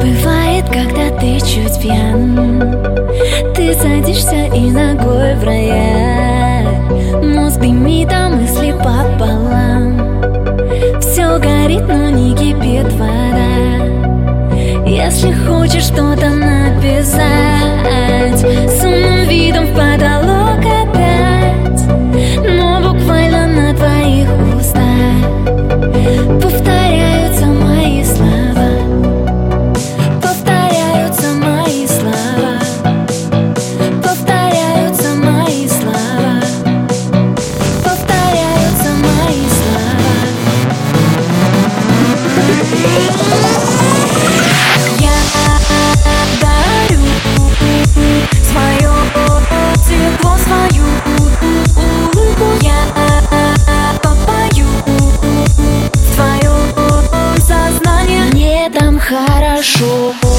Бывает, когда ты чуть пьян, ты садишься и ногой в рояль. Мозг дымит, а мысли пополам. Все горит, но не кипит вода. Если хочешь что-то написать, с умным видом в потолок опять, но буквально на твоих устах повторяются мои слова. Повторяются мои слова. Повторяются мои слова. Повторяются мои слова. Я дарю свое тепло, свою улыбку. Я попою в твое сознание. Мне там хорошо.